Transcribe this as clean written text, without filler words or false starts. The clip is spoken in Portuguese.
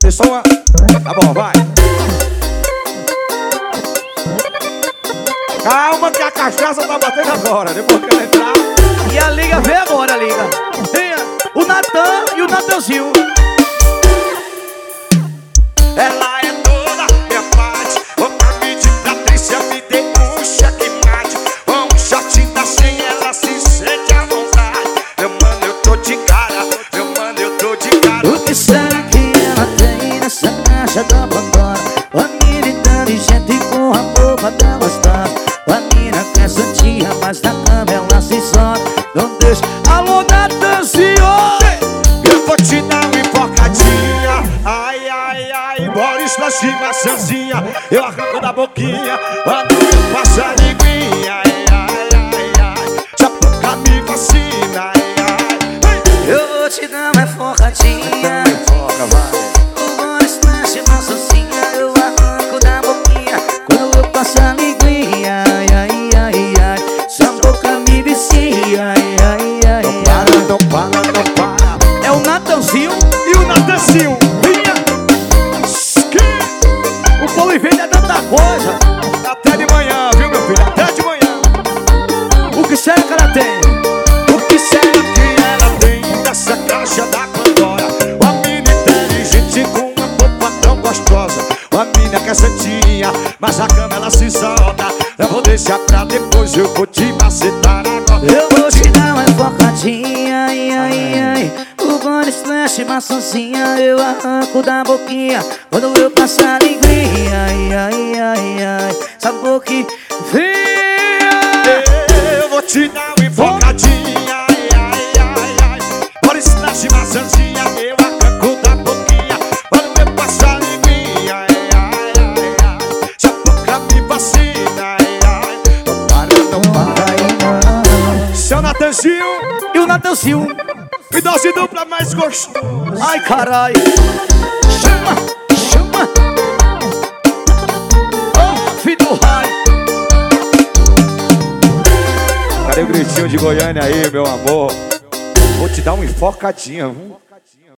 Vocês só uma... Tá bom, vai. Calma que a cachaça tá batendo agora. Depois que ela entrar... E a liga vem agora, liga. Venha, o Natan e o Natanzinho. Ela é toda minha parte. Vou pra pedir pra Trícia me dê um checkmate. Um shot da senha, ela se sente à vontade. Meu mano, eu tô de cara. Meu mano, eu tô de cara. O que será que ela tem nessa caixa da Pandora? Uma mina inteligente com a roupa tão gostosa. Uma mina que é santinha, mas na cama ela se solta. Não deixa. Alô, Natanzinho! Eu vou te dar uma enfocadinha. Ai, ai, ai, Boris na maçãzinha. Eu arranco da boquinha quando eu passo a linguinha. Ai, ai, ai, ai, já pouca me fascina. Ai, ai, Eu vou te dar uma enfocadinha. enfoca, vai. O Boris mexe maçãzinha. Eu arranco da boquinha quando eu passo a linguinha. Ai, ai, ai, ai, sua boca me vicia. Ai, ai, ai, Não para, não para, não para. é o Natanzinho. E o Natanzinho, vinha. O pão e vende é tanta coisa. Até de manhã, viu, meu filho? Até de manhã. O que será que ela tem? O que será que ela tem nessa caixa da Pandora? Uma mina inteligente com uma roupa tão gostosa. Uma mina que é santinha, mas a cama ela se solta. Eu vou deixar pra depois, eu vou te macetar agora. Eu vou te dar uma enfocadinha. Ai, ai, ai. O Boris mexe maçãzinha. Eu arranco da boquinha quando eu passo a linguinha. Ai, ai, ai, ai, essa boca fria. Eu vou te dar uma enfocadinha. Ai, ai, ai, ai. Bora slash maçãzinha. Eu arranco da boquinha quando eu passo a linguinha. Ai, ai, ai, ai, já boca me fascina. Ai, ai, não para, não para. Seu Natanzinho E o Natanzinho. e dose dupla mais gostoso. Ai, caralho. Chama, chama. Oh, filho do raio. Cadê o gritinho de Goiânia aí, meu amor? Vou te dar uma enfocadinha, viu?